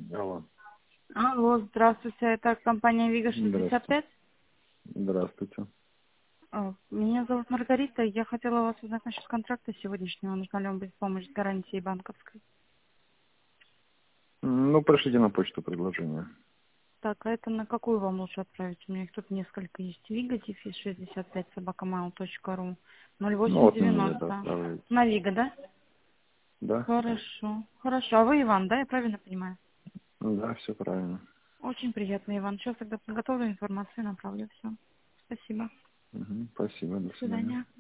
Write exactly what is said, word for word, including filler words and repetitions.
Алло. Алло, здравствуйте, это компания Вига шестьдесят Здравствуйте. пять. Здравствуйте. Э, Меня зовут Маргарита, я хотела вас узнать насчет контракта сегодняшнего, нужна ли вам будет помощь с гарантией банковской. Ну, пришлите на почту предложение. Так, а это на какую вам лучше отправить? У меня их тут несколько есть. Вига, дефис шестьдесят пять, собакамайл точка ру, ноль Ну, восемь вот на нее девяносто. доставляете. На Вига, да? Да? Хорошо, хорошо. А вы Иван, да, я правильно понимаю? Да, все правильно. Очень приятно, Иван. Сейчас тогда подготовлю информацию и направлю все. Спасибо. Мгм. Спасибо, до До свидания. свидания.